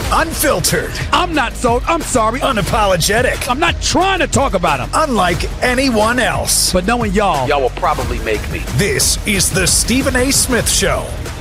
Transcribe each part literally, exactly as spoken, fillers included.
Unfiltered. I'm not sold. I'm sorry. Unapologetic. I'm not trying to talk about him. Unlike anyone else. But knowing y'all, y'all will probably make me. This is the Stephen A. Smith Show.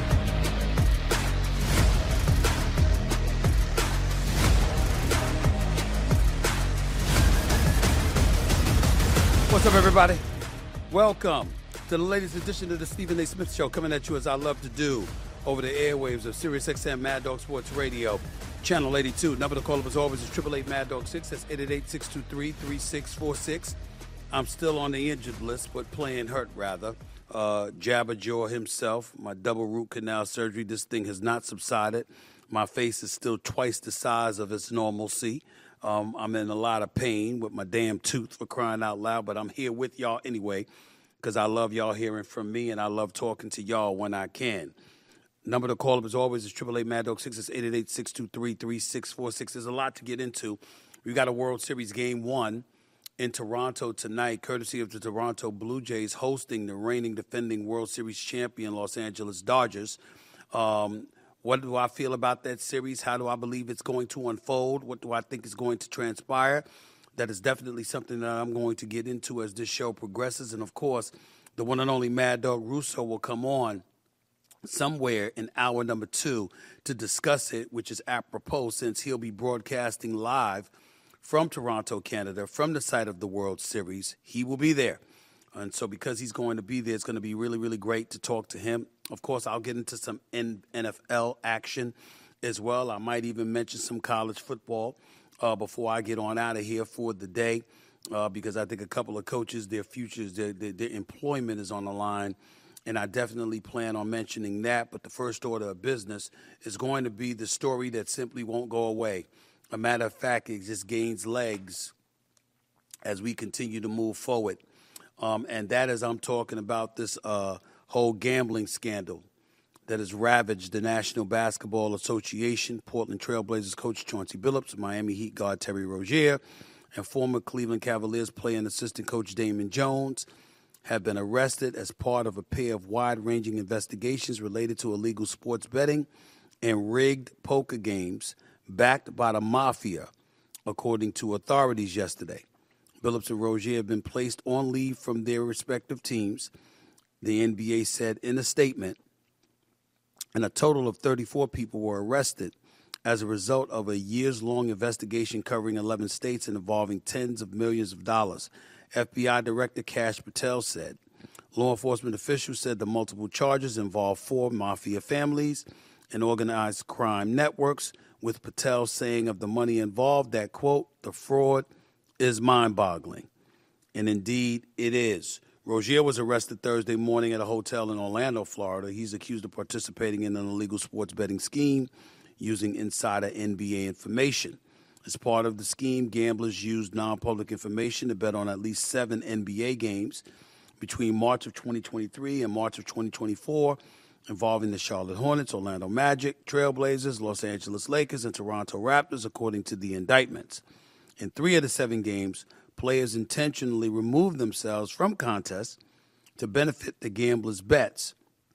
What's up, everybody? Welcome to the latest edition of the Stephen A. Smith Show, coming at you as I love to do over the airwaves of SiriusXM Mad Dog Sports Radio, Channel eighty-two. Number to call up as always is eight eight eight Mad Dog six. That's eight eight eight, six two three, three six four six. I'm still on the injured list, but playing hurt, rather. Uh, Jabba Jaw himself, my double root canal surgery, this thing has not subsided. My face is still twice the size of its normalcy. Um, I'm in a lot of pain with my damn tooth, for crying out loud, but I'm here with y'all anyway because I love y'all hearing from me and I love talking to y'all when I can. Number to call up as always is eight eight eight Mad Dog six. It's eight eight eight, six two three, three six four six. There's a lot to get into. We got a World Series Game one in Toronto tonight, courtesy of the Toronto Blue Jays hosting the reigning defending World Series champion Los Angeles Dodgers. Um, what do I feel about that series? How do I believe it's going to unfold? What do I think is going to transpire? That is definitely something that I'm going to get into as this show progresses. And, of course, the one and only Mad Dog Russo will come on somewhere in hour number two to discuss it, which is apropos since he'll be broadcasting live from Toronto, Canada, from the site of the World Series. He will be there. And so because he's going to be there, it's going to be really, really great to talk to him. Of course, I'll get into some N F L action as well. I might even mention some college football uh, before I get on out of here for the day uh, because I think a couple of coaches, their futures, their, their, their employment is on the line. And I definitely plan on mentioning that. But the first order of business is going to be the story that simply won't go away. A matter of fact, it just gains legs as we continue to move forward. Um, and that is, I'm talking about this uh, whole gambling scandal that has ravaged the National Basketball Association. Portland Trail Blazers coach Chauncey Billups, Miami Heat guard Terry Rozier, and former Cleveland Cavaliers player and assistant coach Damon Jones have been arrested as part of a pair of wide-ranging investigations related to illegal sports betting and rigged poker games backed by the mafia, according to authorities yesterday. Billups and Rozier have been placed on leave from their respective teams, the N B A said in a statement, and a total of thirty-four people were arrested as a result of a years-long investigation covering eleven states and involving tens of millions of dollars. F B I Director Kash Patel said. Law enforcement officials said the multiple charges involved four mafia families and organized crime networks, with Patel saying of the money involved that, quote, the fraud is mind-boggling. And indeed, it is. Rozier was arrested Thursday morning at a hotel in Orlando, Florida. He's accused of participating in an illegal sports betting scheme using insider N B A information. As part of the scheme, gamblers used non-public information to bet on at least seven N B A games between March of twenty twenty-three and March of twenty twenty-four, involving the Charlotte Hornets, Orlando Magic, Trailblazers, Los Angeles Lakers, and Toronto Raptors, according to the indictments. In three of the seven games, players intentionally removed themselves from contests to benefit the gamblers' bets,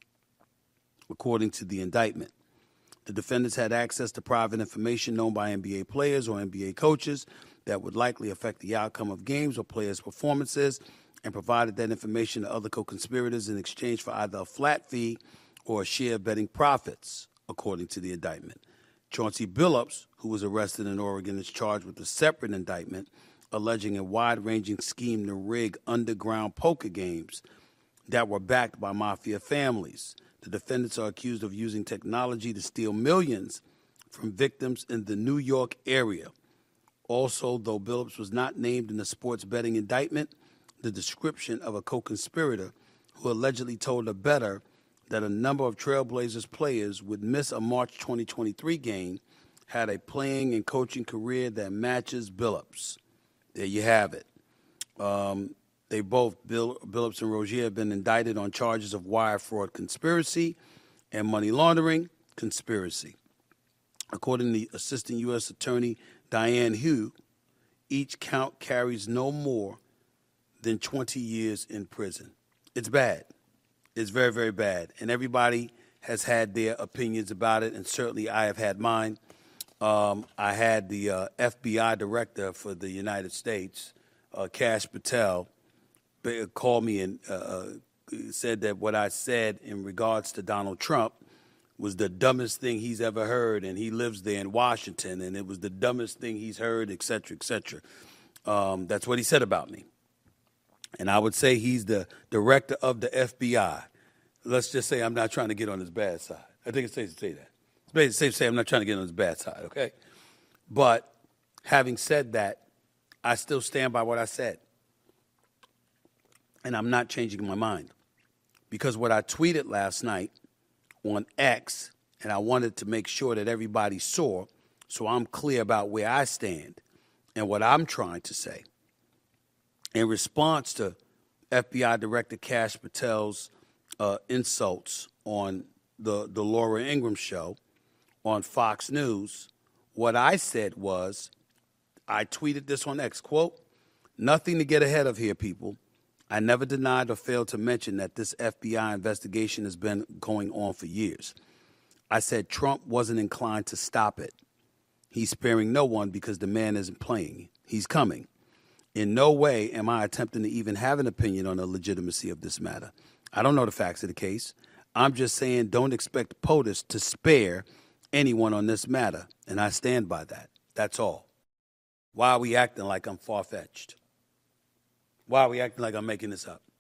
according to the indictment. The defendants had access to private information known by N B A players or N B A coaches that would likely affect the outcome of games or players' performances, and provided that information to other co-conspirators in exchange for either a flat fee or a share of betting profits, according to the indictment. Chauncey Billups, who was arrested in Oregon, is charged with a separate indictment alleging a wide-ranging scheme to rig underground poker games that were backed by mafia families. The defendants are accused of using technology to steal millions from victims in the New York area. Also, though Billups was not named in the sports betting indictment, the description of a co-conspirator who allegedly told a bettor that a number of Trailblazers players would miss a March twenty twenty-three game had a playing and coaching career that matches Billups. There you have it. Um, they both, Bill, Billups and Rozier, have been indicted on charges of wire fraud conspiracy and money laundering conspiracy. According to Assistant U S Attorney Diane Hugh, each count carries no more than twenty years in prison. It's bad. It's very, very bad. And everybody has had their opinions about it, and certainly I have had mine. um, I had the uh, F B I director for the United States, uh, Kash Patel, called me and uh, said that what I said in regards to Donald Trump was the dumbest thing he's ever heard, and he lives there in Washington, and it was the dumbest thing he's heard, et cetera, et cetera. Um, that's what he said about me. And I would say he's the director of the F B I. Let's just say I'm not trying to get on his bad side. I think it's safe to say that. It's safe to say I'm not trying to get on his bad side, okay? But having said that, I still stand by what I said. And I'm not changing my mind. Because what I tweeted last night on X, and I wanted to make sure that everybody saw, so I'm clear about where I stand and what I'm trying to say. In response to F B I Director Kash Patel's uh, insults on the, the Laura Ingraham show on Fox News, what I said was, I tweeted this on X, quote, "Nothing to get ahead of here, people. I never denied or failed to mention that this F B I investigation has been going on for years. I said Trump wasn't inclined to stop it. He's sparing no one because the man isn't playing. He's coming. In no way am I attempting to even have an opinion on the legitimacy of this matter. I don't know the facts of the case. I'm just saying don't expect POTUS to spare anyone on this matter, and I stand by that. That's all. Why are we acting like I'm far-fetched? Why are we acting like I'm making this up?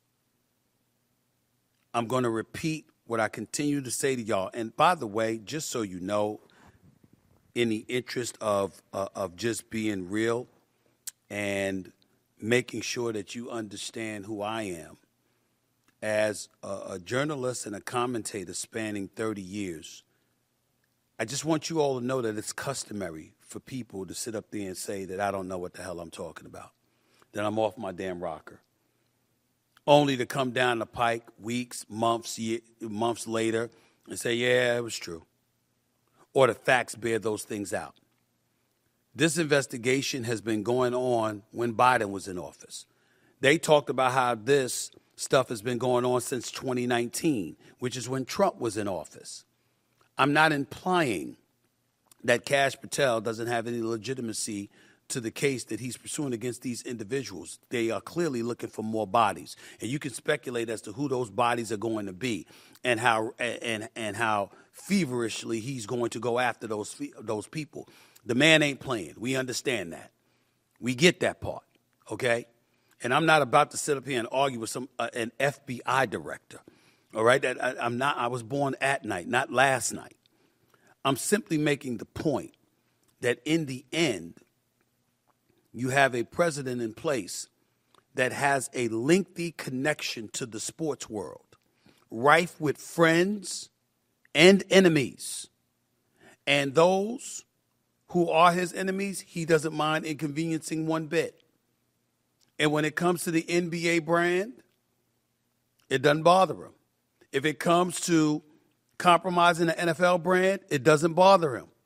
I'm going to repeat what I continue to say to y'all. And by the way, just so you know, in the interest of uh, of just being real and making sure that you understand who I am, as a, a journalist and a commentator spanning thirty years, I just want you all to know that it's customary for people to sit up there and say that I don't know what the hell I'm talking about, that I'm off my damn rocker, only to come down the pike weeks, months, year, months later and say, yeah, it was true, or the facts bear those things out. This investigation has been going on when Biden was in office. They talked about how this stuff has been going on since twenty nineteen, which is when Trump was in office. I'm not implying that Kash Patel doesn't have any legitimacy to the case that he's pursuing against these individuals. They are clearly looking for more bodies, and you can speculate as to who those bodies are going to be, and how and and how feverishly he's going to go after those those people. The man ain't playing. We understand that. We get that part, okay? And I'm not about to sit up here and argue with some uh, an F B I director, all right? That I, I'm not. I was born at night, not last night. I'm simply making the point that in the end, you have a president in place that has a lengthy connection to the sports world, rife with friends and enemies. And those who are his enemies, he doesn't mind inconveniencing one bit. And when it comes to the N B A brand, it doesn't bother him. If it comes to compromising the N F L brand, it doesn't bother him.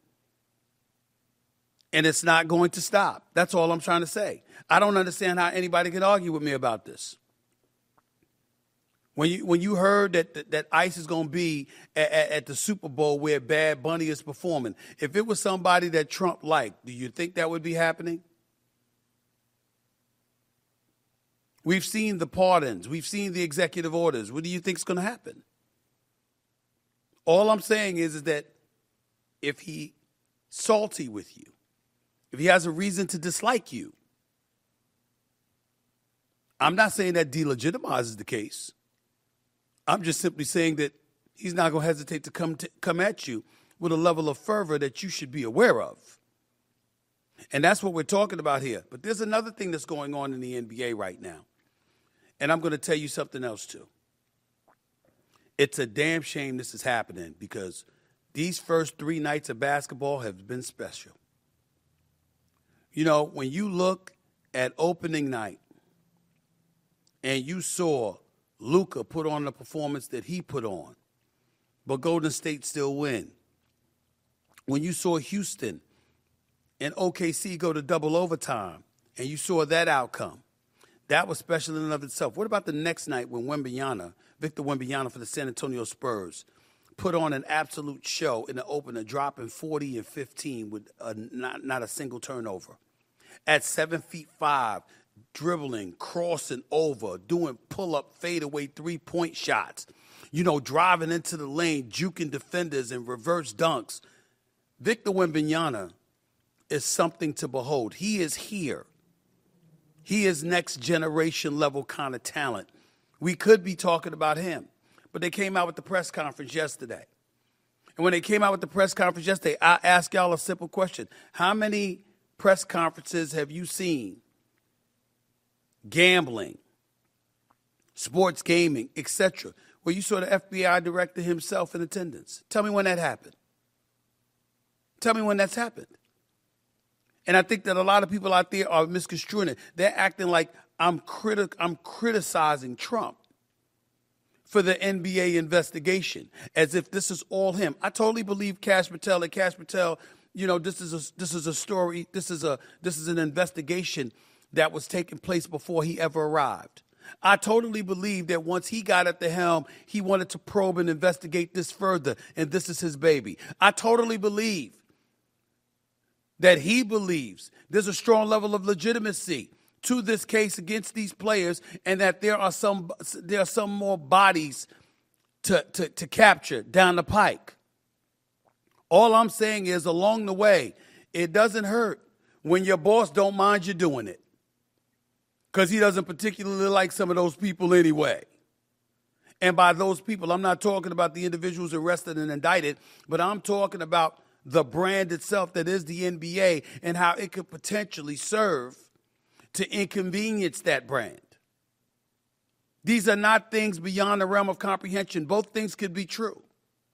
And it's not going to stop. That's all I'm trying to say. I don't understand how anybody can argue with me about this. When you when you heard that that, that ICE is going to be at, at, at the Super Bowl where Bad Bunny is performing, if it was somebody that Trump liked, do you think that would be happening? We've seen the pardons. We've seen the executive orders. What do you think is going to happen? All I'm saying is, is that if he's salty with you, if he has a reason to dislike you, I'm not saying that delegitimizes the case. I'm just simply saying that he's not going to hesitate to come to, come at you with a level of fervor that you should be aware of. And that's what we're talking about here. But there's another thing that's going on in the N B A right now. And I'm going to tell you something else, too. It's a damn shame this is happening because these first three nights of basketball have been special. You know, when you look at opening night and you saw Luka put on the performance that he put on, but Golden State still win. When you saw Houston and O K C go to double overtime and you saw that outcome, that was special in and of itself. What about the next night when Wembanyama, Victor Wembanyama for the San Antonio Spurs, put on an absolute show in the opener, dropping forty and fifteen with a, not, not a single turnover. At seven feet five, dribbling, crossing over, doing pull-up, fadeaway three-point shots, you know, driving into the lane, juking defenders and reverse dunks. Victor Wembanyama is something to behold. He is here. He is next generation level kind of talent. We could be talking about him, but they came out with the press conference yesterday. And when they came out with the press conference yesterday, I asked y'all a simple question. How many press conferences have you seen? Gambling, sports gaming, et cetera, where you saw the F B I director himself in attendance. Tell me when that happened. Tell me when that's happened. And I think that a lot of people out there are misconstruing it. They're acting like I'm criti- I'm criticizing Trump for the N B A investigation, as if this is all him. I totally believe Kash Patel. And Kash Patel, you know, this is a this is a story. This is a this is an investigation that was taking place before he ever arrived. I totally believe that once he got at the helm, he wanted to probe and investigate this further, and this is his baby. I totally believe that he believes there's a strong level of legitimacy to this case against these players, and that there are some there are some more bodies to, to, to capture down the pike. All I'm saying is, along the way, it doesn't hurt when your boss don't mind you doing it, because he doesn't particularly like some of those people anyway. And by those people, I'm not talking about the individuals arrested and indicted, but I'm talking about the brand itself that is the N B A and how it could potentially serve to inconvenience that brand. These are not things beyond the realm of comprehension. Both things could be true.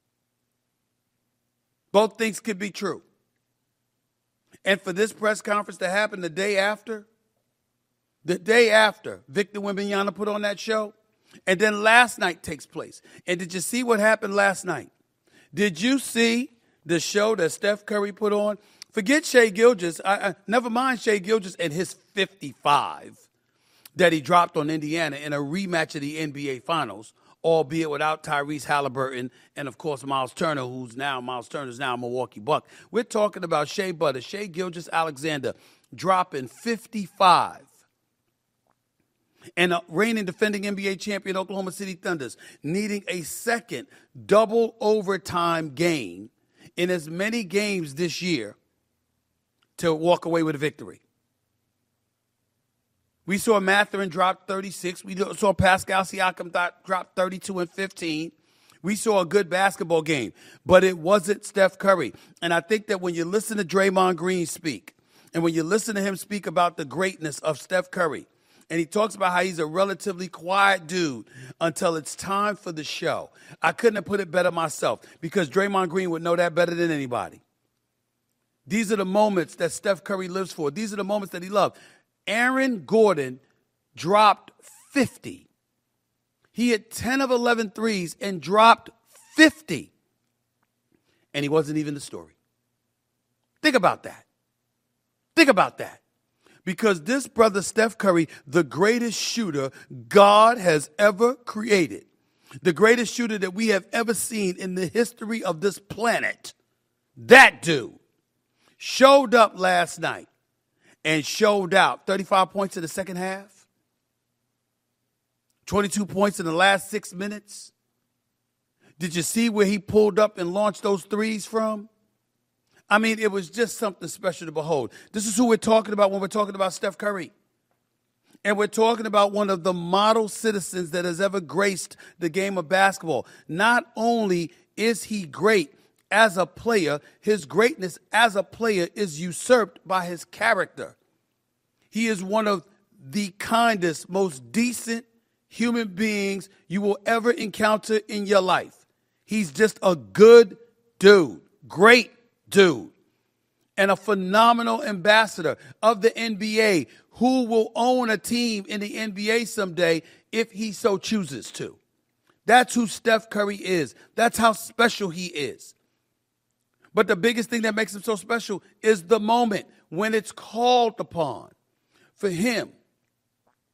Both things could be true. And for this press conference to happen the day after, the day after Victor Wembanyama put on that show, and then last night takes place. And did you see what happened last night? Did you see the show that Steph Curry put on? Forget Shai Gilgeous. I, I, never mind Shai Gilgeous and his fifty-five that he dropped on Indiana in a rematch of the N B A Finals, albeit without Tyrese Halliburton and, of course, Miles Turner, who's now Miles Turner's now a Milwaukee Buck. We're talking about Shea Butter, Shai Gilgeous-Alexander, dropping fifty-five. And a reigning defending N B A champion Oklahoma City Thunders needing a second double overtime game in as many games this year to walk away with a victory. We saw Mathurin drop thirty-six. We saw Pascal Siakam drop thirty-two and fifteen. We saw a good basketball game, but it wasn't Steph Curry. And I think that when you listen to Draymond Green speak, and when you listen to him speak about the greatness of Steph Curry, and he talks about how he's a relatively quiet dude until it's time for the show, I couldn't have put it better myself, because Draymond Green would know that better than anybody. These are the moments that Steph Curry lives for. These are the moments that he loved. Aaron Gordon dropped fifty. He hit ten of eleven threes and dropped fifty. And he wasn't even the story. Think about that. Think about that. Because this brother, Steph Curry, the greatest shooter God has ever created, the greatest shooter that we have ever seen in the history of this planet, that dude showed up last night and showed out. thirty-five points in the second half, twenty-two points in the last six minutes. Did you see where he pulled up and launched those threes from? I mean, it was just something special to behold. This is who we're talking about when we're talking about Steph Curry. And we're talking about one of the model citizens that has ever graced the game of basketball. Not only is he great as a player, his greatness as a player is usurped by his character. He is one of the kindest, most decent human beings you will ever encounter in your life. He's just a good dude, great dude, and a phenomenal ambassador of the N B A who will own a team in the N B A someday if he so chooses to. That's who Steph Curry is. That's how special he is. But the biggest thing that makes him so special is the moment when it's called upon for him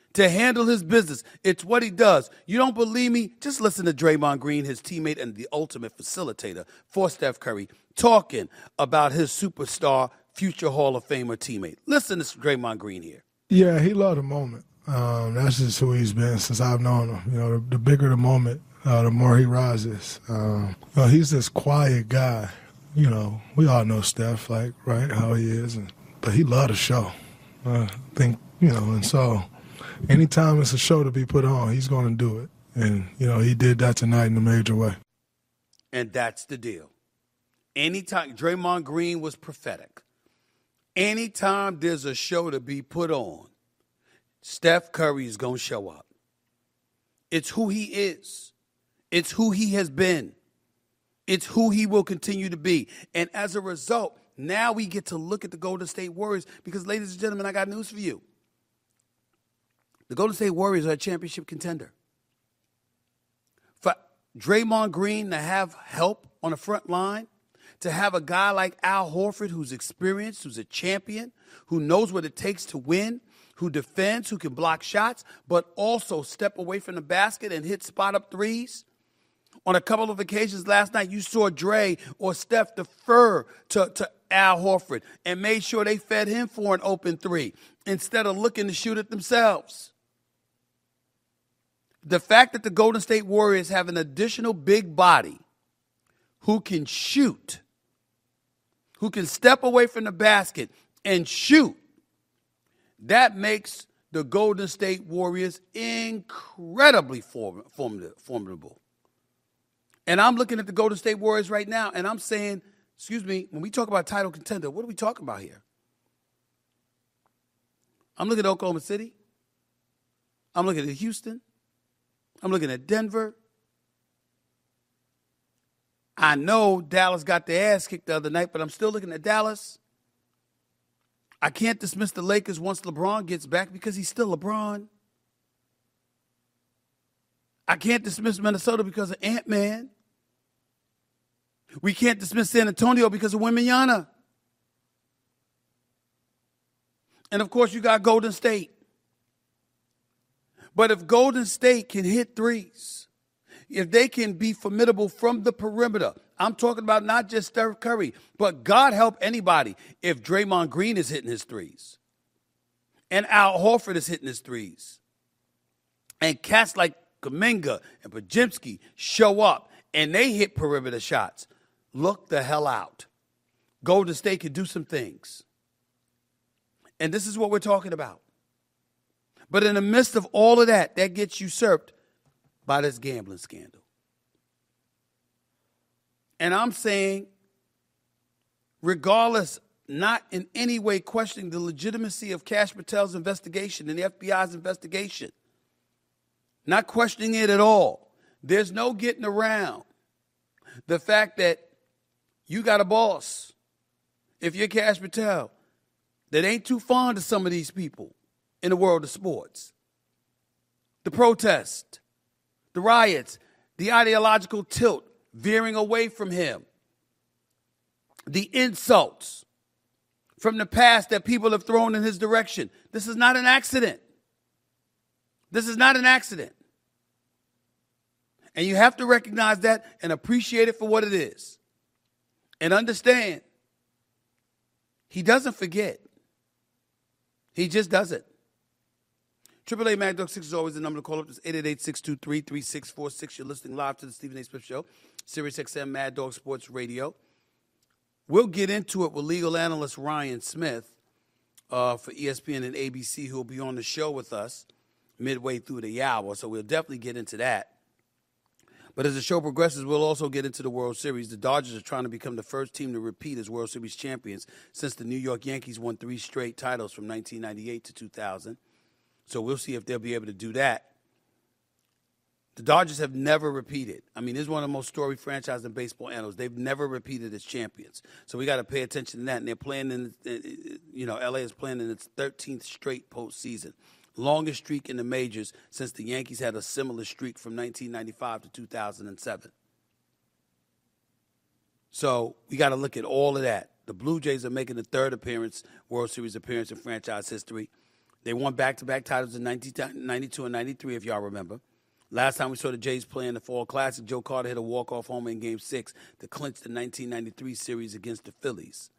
to handle his business. It's what he does. You don't believe me? Just listen to Draymond Green, his teammate and the ultimate facilitator for Steph Curry, talking about his superstar, future Hall of Famer teammate. Listen to Draymond Green here. Yeah, he loved the moment. Um, that's just who he's been since I've known him. You know, the, the bigger the moment, uh, the more he rises. Um, you know, he's this quiet guy. You know, we all know Steph, like, right, how he is. And, but he loved the show. Uh, I think, you know, and so anytime it's a show to be put on, he's going to do it. And, you know, he did that tonight in a major way. And that's the deal. Anytime, Draymond Green was prophetic. Anytime there's a show to be put on, Steph Curry is going to show up. It's who he is. It's who he has been. It's who he will continue to be. And as a result, now we get to look at the Golden State Warriors because, ladies and gentlemen, I got news for you. The Golden State Warriors are a championship contender. For Draymond Green to have help on the front line, to have a guy like Al Horford who's experienced, who's a champion, who knows what it takes to win, who defends, who can block shots, but also step away from the basket and hit spot-up threes. On a couple of occasions last night, you saw Dre or Steph defer to, to Al Horford and made sure they fed him for an open three instead of looking to shoot it themselves. The fact that the Golden State Warriors have an additional big body who can shoot, who can step away from the basket and shoot, that makes the Golden State Warriors incredibly form, form, formidable. And I'm looking at the Golden State Warriors right now, and I'm saying, excuse me, when we talk about title contender, what are we talking about here? I'm looking at Oklahoma City. I'm looking at Houston. I'm looking at Denver. I know Dallas got their ass kicked the other night, but I'm still looking at Dallas. I can't dismiss the Lakers once LeBron gets back because he's still LeBron. I can't dismiss Minnesota because of Ant-Man. We can't dismiss San Antonio because of Wembanyama. And, of course, you got Golden State. But if Golden State can hit threes, if they can be formidable from the perimeter, I'm talking about not just Steph Curry, but God help anybody if Draymond Green is hitting his threes and Al Horford is hitting his threes and cats like Kuminga and Podziemski show up and they hit perimeter shots. Look the hell out. Golden State can do some things. And this is what we're talking about. But in the midst of all of that, that gets usurped by this gambling scandal. And I'm saying, regardless, not in any way questioning the legitimacy of Kash Patel's investigation and the F B I's investigation, not questioning it at all, there's no getting around the fact that you got a boss, if you're Kash Patel, that ain't too fond of some of these people in the world of sports. The protest, the riots, the ideological tilt, veering away from him, the insults from the past that people have thrown in his direction. This is not an accident. This is not an accident. And you have to recognize that and appreciate it for what it is. And understand, he doesn't forget. He just doesn't. Triple A Mad Dog six is always the number to call up. It's eight eight eight, six two three, three six four six. You're listening live to the Stephen A. Smith Show, Sirius X M Mad Dog Sports Radio. We'll get into it with legal analyst Ryan Smith uh, for E S P N and A B C, who will be on the show with us midway through the hour. So we'll definitely get into that. But as the show progresses, we'll also get into the World Series. The Dodgers are trying to become the first team to repeat as World Series champions since the New York Yankees won three straight titles from nineteen ninety-eight to two thousand. So we'll see if they'll be able to do that. The Dodgers have never repeated. I mean, this is one of the most storied franchises in baseball annals. They've never repeated as champions. So we got to pay attention to that. And they're playing in, you know, L A is playing in its thirteenth straight postseason. Longest streak in the majors since the Yankees had a similar streak from nineteen ninety-five to two thousand seven. So we got to look at all of that. The Blue Jays are making the third appearance, World Series appearance in franchise history. They won back-to-back titles in nineteen ninety-two and ninety-three, if y'all remember. Last time we saw the Jays play in the Fall Classic, Joe Carter hit a walk-off homer in Game six to clinch the nineteen ninety-three series against the Phillies.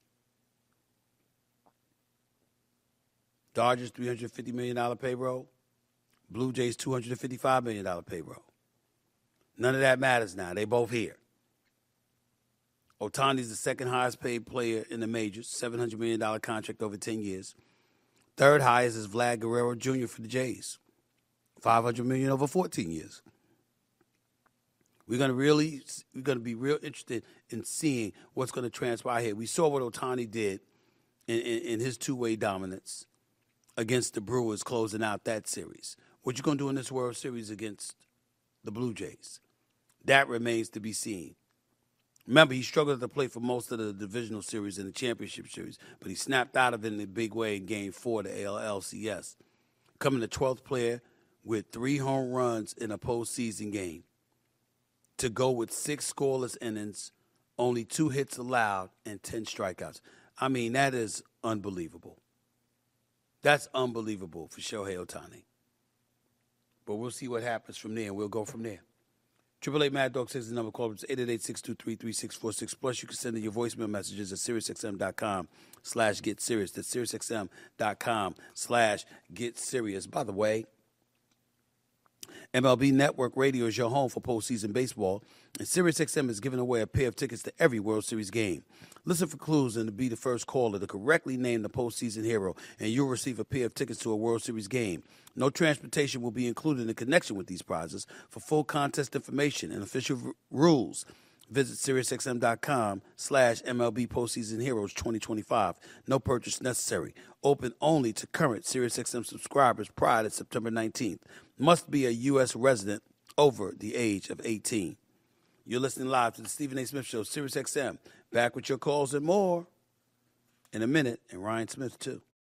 Dodgers, three hundred fifty million dollars payroll. Blue Jays, two hundred fifty-five million dollars payroll. None of that matters now. They both here. Ohtani's the second highest paid player in the majors, seven hundred million dollars contract over ten years. Third highest is Vlad Guerrero Junior for the Jays, five hundred million dollars over fourteen years. We're going to really, we're going to be real interested in seeing what's going to transpire here. We saw what Ohtani did in, in, in his two-way dominance against the Brewers, closing out that series. What you going to do in this World Series against the Blue Jays? That remains to be seen. Remember, he struggled at the plate for most of the divisional series and the championship series, but he snapped out of it in a big way in Game four of the A L C S, coming the twelfth player with three home runs in a postseason game. To go with six scoreless innings, only two hits allowed, and ten strikeouts. I mean, that is unbelievable. That's unbelievable for Shohei Ohtani. But we'll see what happens from there, and we'll go from there. triple eight Mad Dog six is the number. Call. It's eight eight eight, six two three, three six four six. Plus, you can send in your voicemail messages at SiriusXM.com slash Get Serious. That's SiriusXM.com slash Get Serious. By the way, M L B Network Radio is your home for postseason baseball, and SiriusXM is giving away a pair of tickets to every World Series game. Listen for clues and to be the first caller to correctly name the postseason hero, and you'll receive a pair of tickets to a World Series game. No transportation will be included in connection with these prizes. For full contest information and official r- rules, visit SiriusXM.com slash MLB Postseason Heroes twenty twenty-five. No purchase necessary. Open only to current SiriusXM subscribers prior to September nineteenth. Must be a U S resident over the age of eighteen. You're listening live to the Stephen A. Smith Show, SiriusXM. Back with your calls and more in a minute, and Ryan Smith, too.